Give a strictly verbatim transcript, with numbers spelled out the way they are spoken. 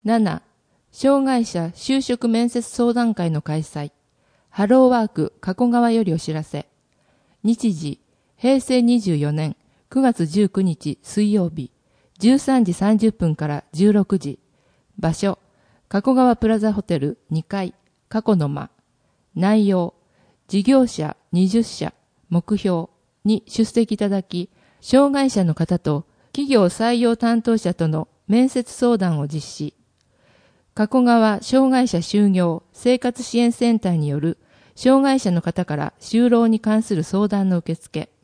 なな、障害者就職面接相談会の開催。ハローワーク加古川よりお知らせ。日時、へいせいにじゅうよねんくがつじゅうくにち水曜日、じゅうさんじさんじゅっぷんからじゅうろくじ。場所、加古川プラザホテルにかい、加古の間。内容、事業者にじゅっしゃ、目標に出席いただき、障害者の方と企業採用担当者との面接相談を実施。加古川障害者就業生活支援センターによる障害者の方から就労に関する相談の受付。